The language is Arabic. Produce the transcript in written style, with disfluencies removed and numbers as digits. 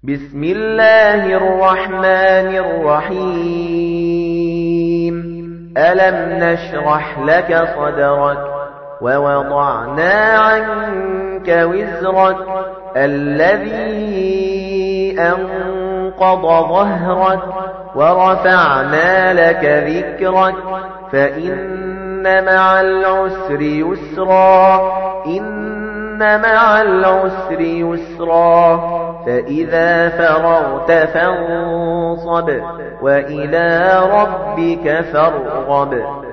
بسم الله الرحمن الرحيم ألم نشرح لك صدرك ووضعنا عنك وزرك الذي أنقض ظهرك ورفعنا لك ذكرك فإن مع العسر يسرا إن مع العسر يسرا فإذا فرغت فانصب وإلى ربك فارغب